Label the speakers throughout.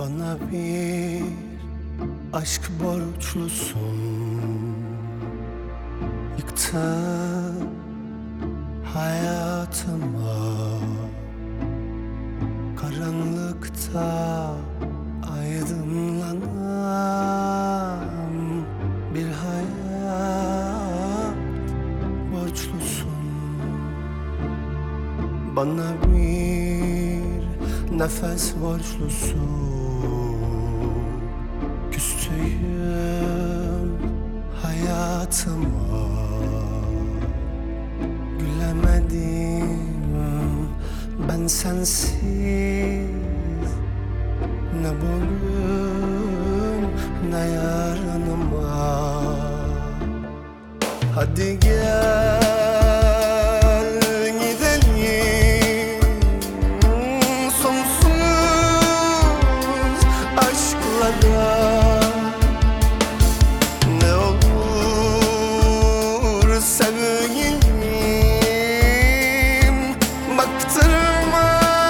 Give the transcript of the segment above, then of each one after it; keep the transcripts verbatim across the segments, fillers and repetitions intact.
Speaker 1: Bana bir aşk borçlusun. Yıktın hayatıma, karanlıkta aydınlanan bir hayat borçlusun. Bana bir nefes borçlusun. Küstüğüm hayatıma, gülemedim ben sensiz. Ne bugün ne yarınıma. Hadi gel gidelim sonsuz aşklara. Ne olur sevgilim, baktırma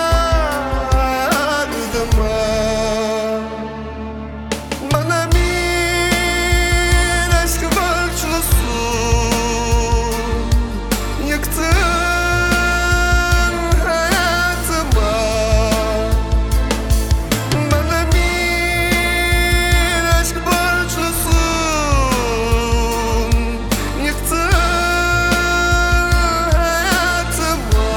Speaker 1: ardıma. Bana bir aşk borçlusun. Yıktın hayatıma. Bana bir aşk borçlusun. Yıktın hayatıma.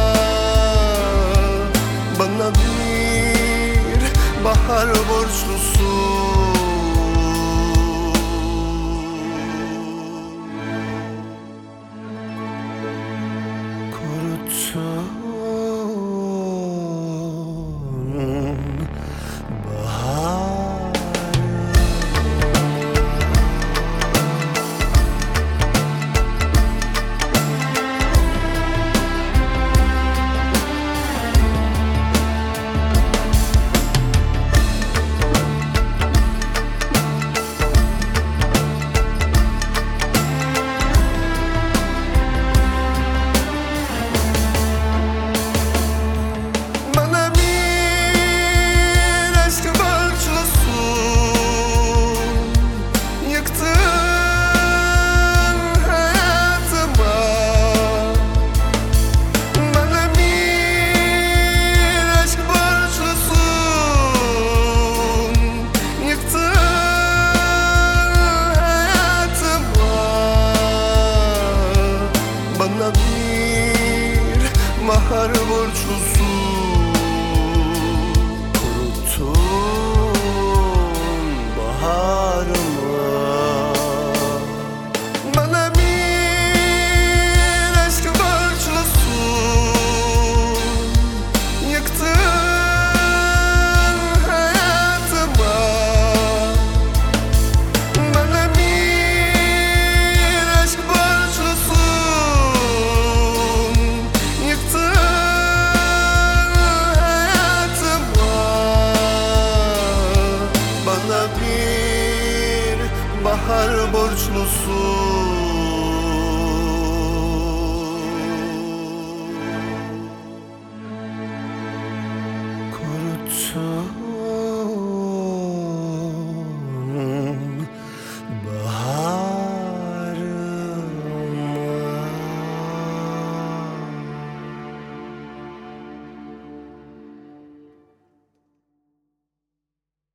Speaker 1: Bana bir bahar borçlusun. Kuruttun baharı. Bana bir aşk borçlusun. Yıktın hayatıma. Bana bir aşk borçlusun. Yıktın hayatıma. Bana bir bahar borçlusun.